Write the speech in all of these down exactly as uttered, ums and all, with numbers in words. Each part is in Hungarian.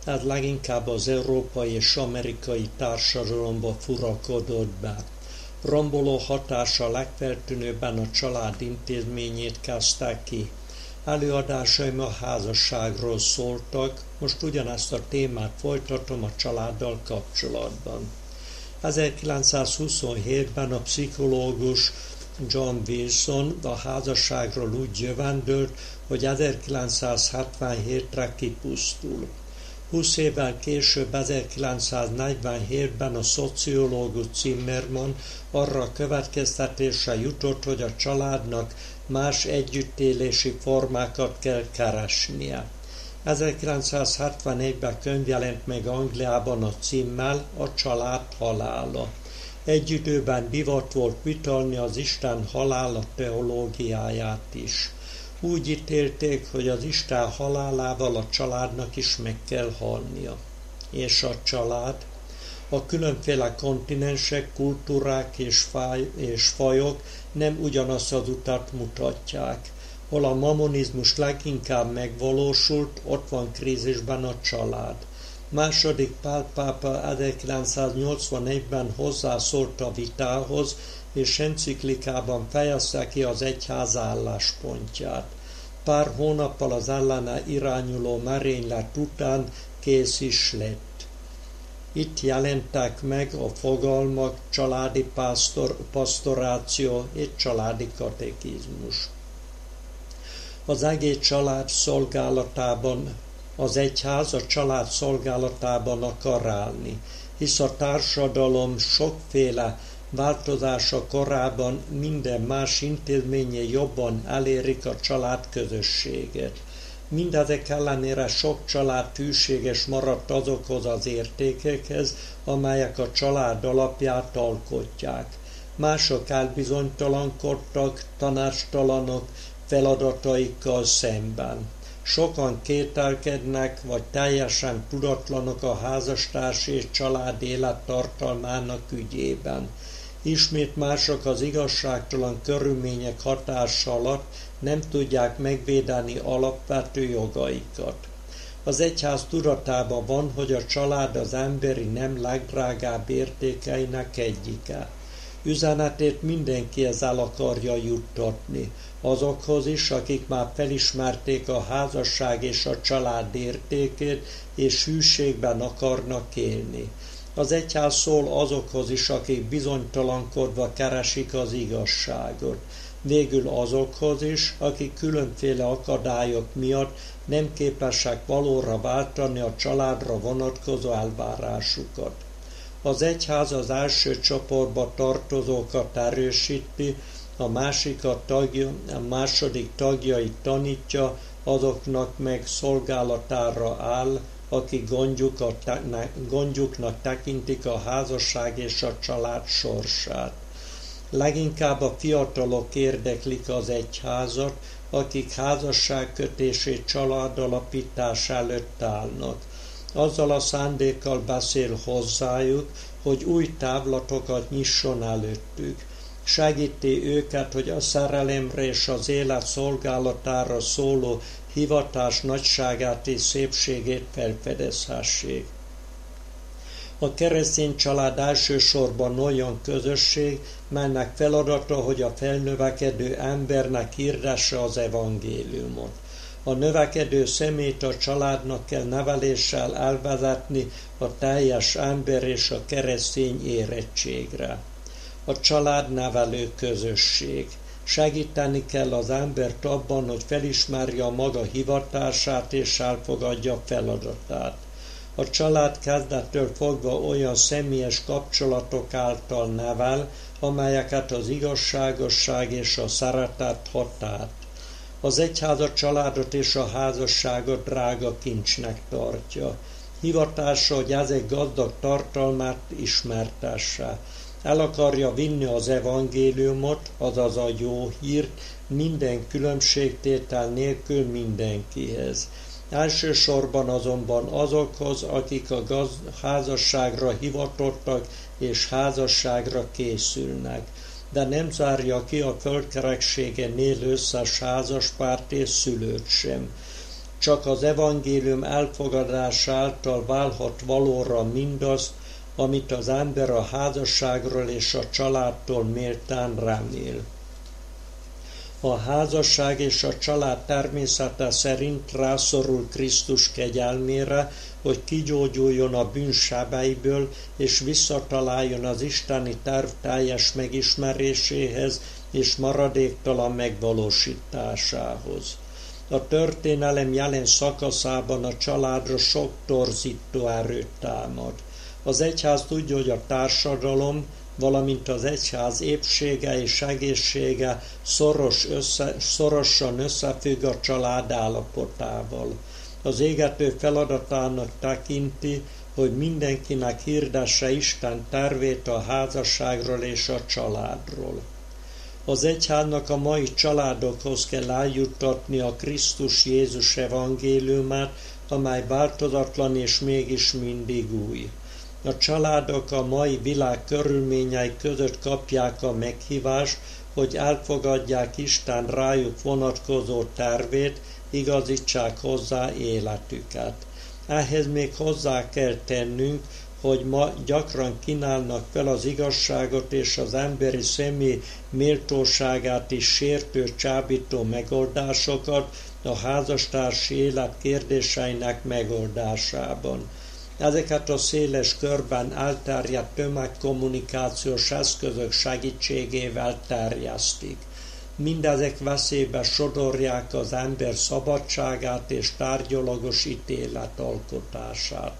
ez leginkább az európai és amerikai társadalomba furakodott be. Romboló hatása legfeltűnőbben a család intézményét kezdte ki. Előadásaim a házasságról szóltak, most ugyanezt a témát folytatom a családdal kapcsolatban. ezerkilencszázhuszonhétben a pszichológus John Wilson a házasságról úgy jövendőlt, hogy ezerkilencszázhetvenhétre kipusztul. Húsz évvel később, ezerkilencszáznegyvenhétben a szociológus Zimmermann arra a következtetésre jutott, hogy a családnak más együttélési formákat kell keresnie. ezerkilencszázhetvenegyben könyv jelent meg Angliában a címmel A család halála. Egy időben divat volt vitalni az Isten halála teológiáját is. Úgy ítélték, hogy az Isten halálával a családnak is meg kell halnia. És a család? A különféle kontinensek, kultúrák és, fáj, és fajok nem ugyanazt az utat mutatják. Hol a mamonizmus leginkább megvalósult, ott van krízisben a család. Második Pál pápa ezerkilencszáznyolcvanegyben hozzászólt a vitához, és enciklikában fejezte ki az egyház álláspontját. Pár hónappal az ellene irányuló merénylet után kész is lett. Itt jelentek meg a fogalmak családi pásztor, pastoráció és családi katekizmus. Az egész család szolgálatában, az egyház a család szolgálatában akar állni, hisz a társadalom sokféle változása korában minden más intézménye jobban elérik a család közösséget. Mindezek ellenére sok család hűséges maradt azokhoz az értékekhez, amelyek a család alapját alkotják. Mások elbizonytalankodtak, tanácstalanok feladataikkal szemben. Sokan kételkednek, vagy teljesen tudatlanok a házastárs és család élettartalmának ügyében. Ismét mások az igazságtalan körülmények hatása alatt nem tudják megvédeni alapvető jogaikat. Az egyház tudatában van, hogy a család az emberi nem legdrágább értékeinek egyike. Üzenetét mindenkihez el akarja juttatni, azokhoz is, akik már felismerték a házasság és a család értékét, és hűségben akarnak élni. Az egyház szól azokhoz is, akik bizonytalankodva keresik az igazságot. Végül azokhoz is, akik különféle akadályok miatt nem képesek valóra váltani a családra vonatkozó elvárásukat. Az egyház az első csoportba tartozókat erősíti, a, másik a, tagja, a második tagjait tanítja, azoknak meg szolgálatára áll, akik gondjuknak tekintik a házasság és a család sorsát. Leginkább a fiatalok érdeklik az egyházat, akik házasságkötés és családalapítás előtt állnak. Azzal a szándékkal beszél hozzájuk, hogy új távlatokat nyisson előttük. Segíti őket, hogy a szerelemre és az élet szolgálatára szóló hivatás nagyságát és szépségét felfedezhessék. A keresztény család elsősorban olyan közösség, melynek feladata, hogy a felnövekedő embernek hirdesse az evangéliumot. A növekedő személyt a családnak kell neveléssel elvezetni a teljes ember és a keresztény érettségre. A család nevelő közösség. Segíteni kell az embert abban, hogy felismerje a maga hivatását és elfogadja feladatát. A család kezdettől fogva olyan személyes kapcsolatok által nevel, amelyeket az igazságosság és a szeretet hat át. Az egyház a családot és a házasságot drága kincsnek tartja. Hivatása, hogy ezek gazdag tartalmát ismertesse. El akarja vinni az evangéliumot, azaz a jó hírt, minden különbségtétel nélkül mindenkihez. Elsősorban azonban azokhoz, akik a gaz- házasságra hivatottak és házasságra készülnek, de nem zárja ki a földkerekségen élő összes házaspárt és szülőt sem. Csak az evangélium elfogadása által válhat valóra mindazt, amit az ember a házasságról és a családtól méltán remél. A házasság és a család természete szerint rászorul Krisztus kegyelmére, hogy kigyógyuljon a bűnsebeiből, és visszataláljon az isteni terv teljes megismeréséhez és maradéktalan megvalósításához. A történelem jelen szakaszában a családra sok torzító erőt támad. Az egyház tudja, hogy a társadalom, valamint az egyház épsége és egészsége szoros össze, szorosan összefügg a család állapotával. Az égető feladatának tekinti, hogy mindenkinek hirdesse Isten tervét a házasságról és a családról. Az egyháznak a mai családokhoz kell eljuttatni a Krisztus Jézus evangéliumát, amely változatlan és mégis mindig új. A családok a mai világ körülményei között kapják a meghívást, hogy elfogadják Isten rájuk vonatkozó tervét, igazítsák hozzá életüket. Ehhez még hozzá kell tennünk, hogy ma gyakran kínálnak fel az igazságot és az emberi személy méltóságát is sértő, csábító megoldásokat a házastársi élet kérdéseinek megoldásában. Ezeket a széles körben elterjedt tömegkommunikációs eszközök segítségével terjesztik. Mindezek veszélybe sodorják az ember szabadságát és tárgyalagos ítéletalkotását.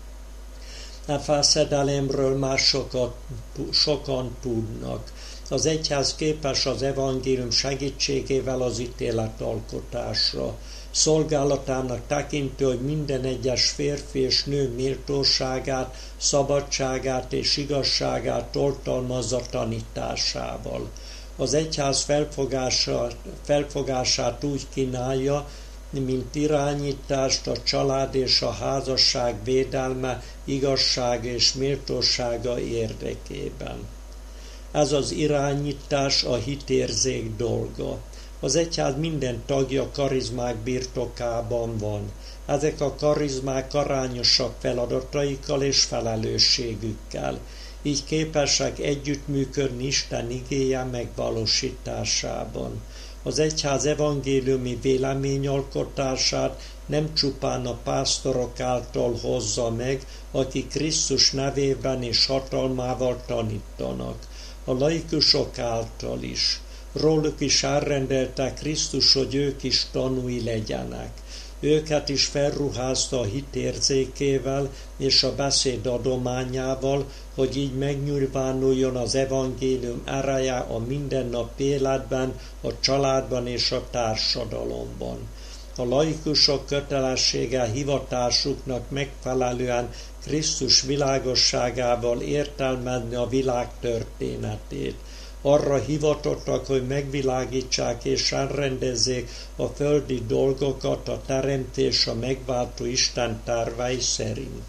A feszedelemről már sokat, sokan tudnak. Az egyház képes az evangélium segítségével az ítéletalkotásra. Szolgálatának tekinti, hogy minden egyes férfi és nő méltóságát, szabadságát és igazságát tartalmazza tanításával. Az egyház felfogását, felfogását úgy kínálja, mint irányítást a család és a házasság védelme, igazság és méltósága érdekében. Ez az irányítás a hitérzék dolga. Az egyház minden tagja karizmák birtokában van. Ezek a karizmák arányosak feladataikkal és felelősségükkel. Így képesek együttműködni Isten igéje megvalósításában. Az egyház evangéliumi véleményalkotását nem csupán a pásztorok által hozza meg, akik Krisztus nevében és hatalmával tanítanak, a laikusok által is. Róluk is elrendelte Krisztus, hogy ők is tanúi legyenek. Őket is felruházta a hitérzékével és a beszéd adományával, hogy így megnyilvánuljon az evangélium ereje a mindennapi életben, a családban és a társadalomban. A laikusok kötelessége hivatásuknak megfelelően Krisztus világosságával értelmezni a világ történetét. Arra hivatottak, hogy megvilágítsák és elrendezzék a földi dolgokat a teremtés a megváltó Isten tervei szerint.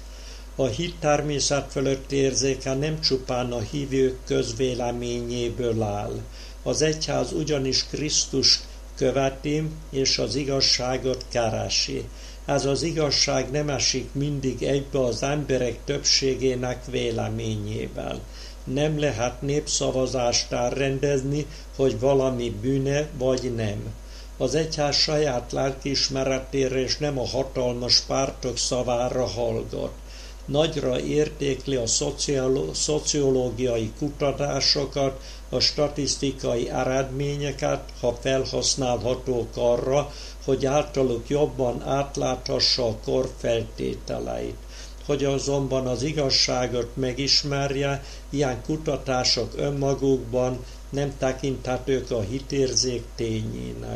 A hit természet fölötti érzéke nem csupán a hívők közvéleményéből áll. Az egyház ugyanis Krisztus követi és az igazságot keresi. Ez az igazság nem esik mindig egybe az emberek többségének véleményével. Nem lehet népszavazást elrendezni, hogy valami bűne vagy nem. Az egyház saját lelkiismeretére és nem a hatalmas pártok szavára hallgat. Nagyra értékli a szociológiai kutatásokat, a statisztikai eredményeket, ha felhasználhatók arra, hogy általuk jobban átláthassa a kor feltételeit. Hogy azonban az igazságot megismerje, ilyen kutatások önmagukban nem tekinthetők a hitérzék tényének.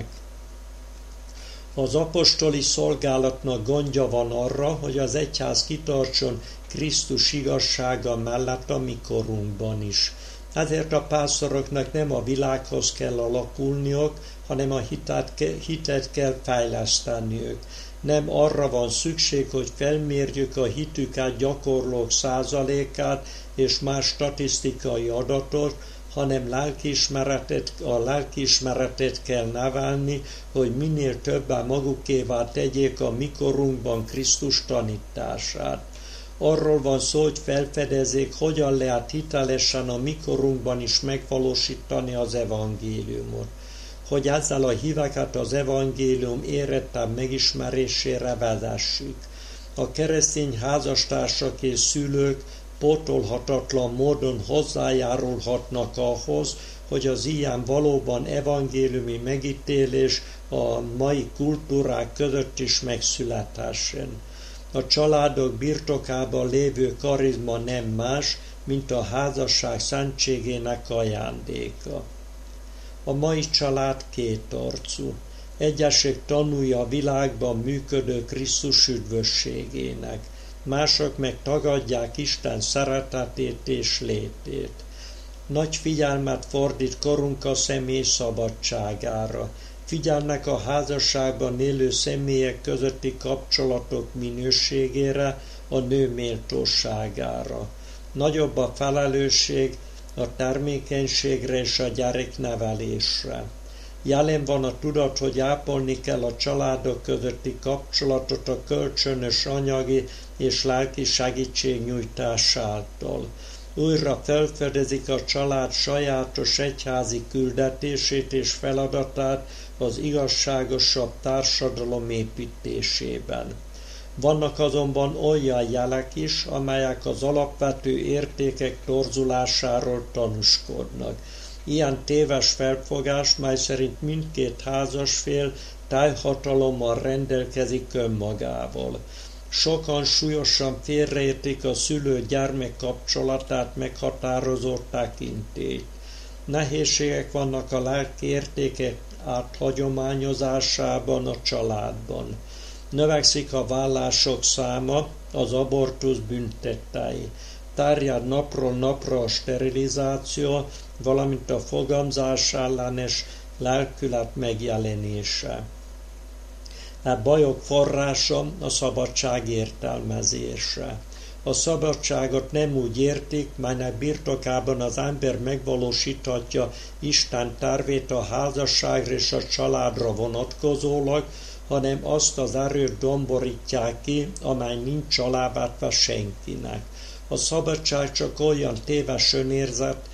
Az apostoli szolgálatnak gondja van arra, hogy az egyház kitartson Krisztus igazsága mellett a mi korunkban is. Ezért a pásztoroknak nem a világhoz kell alakulniuk, hanem a hitet, hitet kell fejleszteniük. Nem arra van szükség, hogy felmérjük a hitüket gyakorlók százalékát és más statisztikai adatot, hanem lelkiismeretet, a lelkiismeretet kell nevelni, hogy minél többen magukévá tegyék a mikorunkban Krisztus tanítását. Arról van szó, hogy felfedezzék, hogyan lehet hitelesen a mikorunkban is megvalósítani az evangéliumot. Hogy ezzel a híveket az evangélium érettebb megismerésére vezessük. A keresztény házastársak és szülők pótolhatatlan módon hozzájárulhatnak ahhoz, hogy az ilyen valóban evangéliumi megítélés a mai kultúrák között is megszülethessen. A családok birtokában lévő karizma nem más, mint a házasság szentségének ajándéka. A mai család kétarcú. Egyesek tanulja a világban működő Krisztus üdvösségének, mások meg tagadják Isten szeretetét és létét. Nagy figyelmet fordít korunk a személy szabadságára. Figyelnek a házasságban élő személyek közötti kapcsolatok minőségére, a nő méltóságára. Nagyobb a felelősség a termékenységre és a gyereknevelésre. Jelen van a tudat, hogy ápolni kell a családok közötti kapcsolatot a kölcsönös anyagi és lelki segítségnyújtás által. Újra felfedezik a család sajátos egyházi küldetését és feladatát az igazságosabb társadalom építésében. Vannak azonban olyan jelek is, amelyek az alapvető értékek torzulásáról tanúskodnak. Ilyen téves felfogás, mely szerint mindkét házasfél teljhatalommal rendelkezik önmagával. Sokan súlyosan félreértik a szülő-gyermek kapcsolatát meghatározó tekintélyt. Nehézségek vannak a lelki értékek áthagyományozásában a családban. Növekszik a vállások száma, az abortusz büntettei. Terjed napról napra a sterilizáció, valamint a fogamzás ellenes lelkület megjelenése. E bajok forrása a szabadság értelmezése. A szabadságot nem úgy értik, melynek birtokában az ember megvalósíthatja Isten tervét a házasságra és a családra vonatkozólag, hanem azt az erőt domborítják ki, amely nincs alávetve senkinek. A szabadság csak olyan téves önérzet,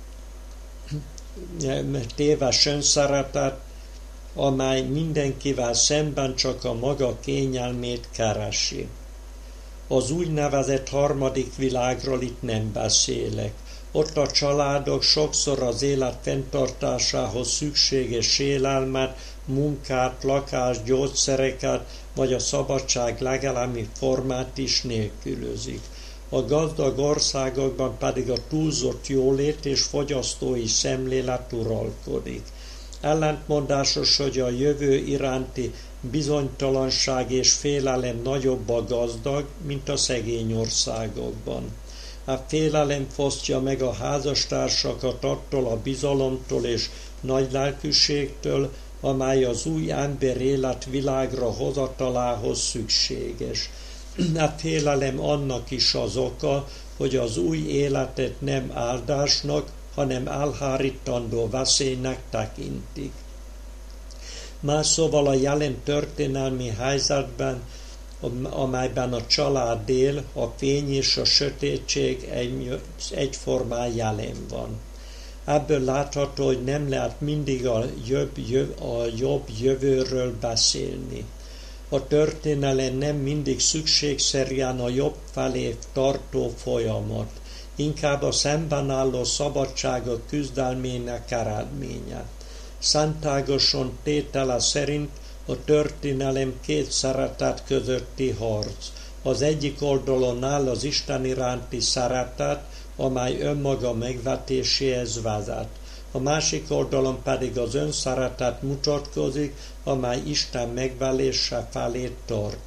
téves önszeretet, amely mindenkivel szemben csak a maga kényelmét keresi. Az úgynevezett harmadik világról itt nem beszélek. Ott a családok sokszor az élet fenntartásához szükséges élelmet, munkát, lakást, gyógyszereket, vagy a szabadság legelemi formát is nélkülözik. A gazdag országokban pedig a túlzott jólét és fogyasztói szemlélet uralkodik. Ellentmondásos, hogy a jövő iránti bizonytalanság és félelem nagyobb a gazdag, mint a szegény országokban. A félelem fosztja meg a házastársakat attól a bizalomtól és nagy lelkűségtől, amely az új ember élet világra hozatalához szükséges. A félelem annak is az oka, hogy az új életet nem áldásnak, hanem elhárítandó veszélynek tekintik. Más szóval a jelen történelmi helyzetben, amelyben a család él, a fény és a sötétség egy, egyformán jelen van. Ebből látható, hogy nem lehet mindig a jobb, jöv, a jobb jövőről beszélni. A történelem nem mindig szükségszerűen a jobb felé tartó folyamat, inkább a szemben álló szabadságok küzdelmének eredménye. Szentágoson tétele szerint a történelem két szeretet közötti harc. Az egyik oldalon áll az Isten iránti szeretet, amely önmaga megvetéséhez vezet. A másik oldalon pedig az önszeretet mutatkozik, amely Isten megvelése felé tart.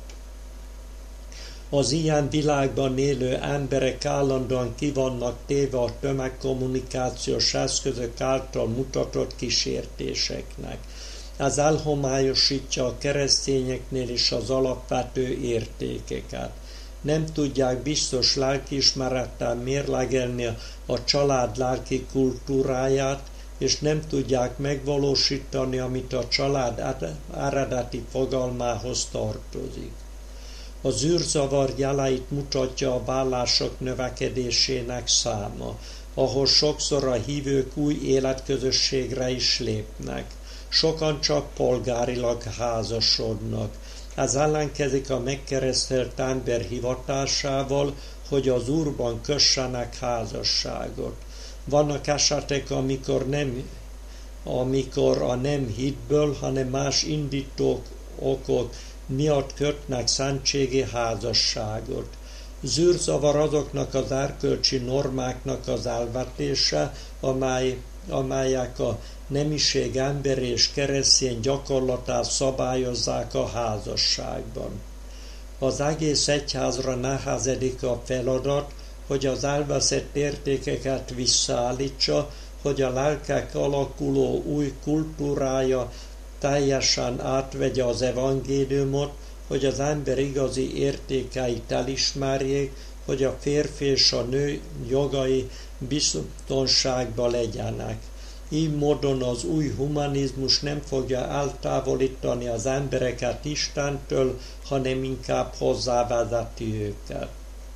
Az ilyen világban élő emberek állandóan ki vannak téve a tömegkommunikációs eszközök által mutatott kísértéseknek. Ez elhomályosítja a keresztényeknél is az alapvető értékeket. nem tudják biztos lelkiismerettel mérlegelni a család lelki kultúráját, és nem tudják megvalósítani, amit a család eredeti fogalmához tartozik. Az űrzavar jeleit mutatja a vállások növekedésének száma, ahol sokszor a hívők új életközösségre is lépnek. Sokan csak polgárilag házasodnak. Ez ellenkezik a megkeresztelt ember hivatásával, hogy az Úrban kössenek házasságot. Vannak esetek, amikor, nem, amikor a nem hitből, hanem más indítók okok miatt kötnek szentségi házasságot. Zűrzavar azoknak az erkölcsi normáknak az elvetése, amely, amelyek a nemiség emberi és keresztény gyakorlatát szabályozzák a házasságban. Az egész egyházra nehezedik a feladat, hogy az elveszett értékeket visszaállítsa, hogy a lelkek alakuló új kultúrája teljesen átvegye az evangéliumot, hogy az ember igazi értékeit elismerjék, hogy a férfi és a nő jogai biztonságban legyenek. Így módon az új humanizmus nem fogja eltávolítani az embereket Istentől, hanem inkább hozzávezeti őket.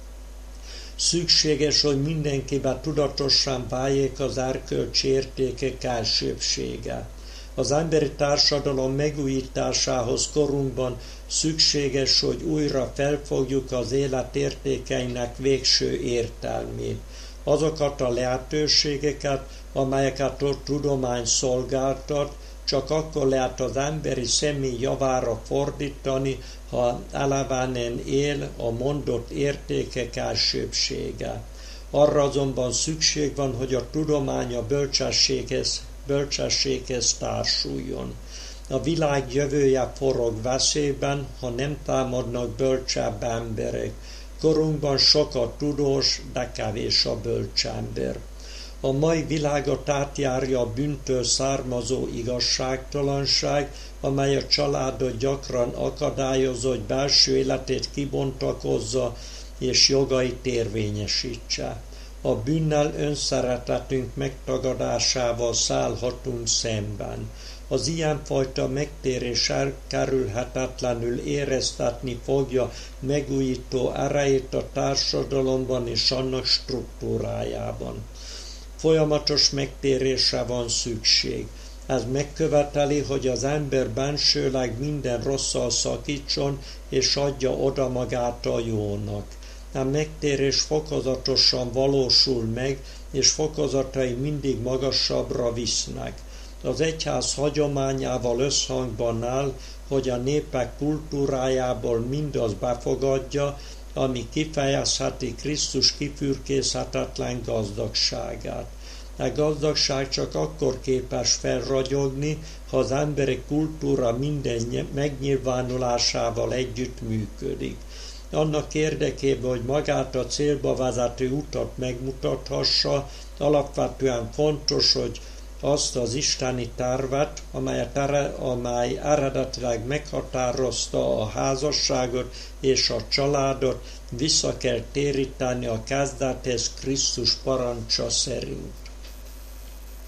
Szükséges, hogy mindenkiben tudatosan váljék az erkölcsi értékek elsőbbsége. Az emberi társadalom megújításához korunkban szükséges, hogy újra felfogjuk az élet értékeinek végső értelmét. Azokat a lehetőségeket, amelyeket a tudomány szolgáltat, csak akkor lehet az emberi személy javára fordítani, ha elevenen él a mondott értékek elsőbbsége. Arra azonban szükség van, hogy a tudomány a bölcsességhez, bölcsességhez társuljon. A világ jövője forog veszélyben, ha nem támadnak bölcsebb emberek. Korunkban sok a tudós, de kevés a bölcsember. A mai világot átjárja a bűntől származó igazságtalanság, amely a családot gyakran akadályozza, hogy belső életét kibontakozza és jogait érvényesítse. A bűnnel önszeretetünk megtagadásával szállhatunk szemben. Az ilyenfajta megtérés elkerülhetetlenül éreztetni fogja megújító erejét a társadalomban és annak struktúrájában. Folyamatos megtérésre van szükség. Ez megköveteli, hogy az ember bensőleg minden rosszal szakítson, és adja oda magát a jónak. A megtérés fokozatosan valósul meg, és fokozatai mindig magasabbra visznek. Az egyház hagyományával összhangban áll, hogy a népek kultúrájából mindaz befogadja, ami kifejezheti Krisztus kifürkészhetetlen gazdagságát. A gazdagság csak akkor képes felragyogni, ha az emberi kultúra minden megnyilvánulásával együtt működik. Annak érdekében, hogy magát a célba vezető utat megmutathassa, alapvetően fontos, hogy azt az isteni tervet, amelyet, amely eredetileg meghatározta a házasságot és a családot, vissza kell téríteni a kezdethez Krisztus parancsa szerint.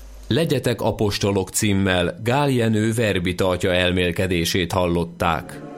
Legyetek apostolok címmel Gál Jenő verbita atya elmélkedését hallották.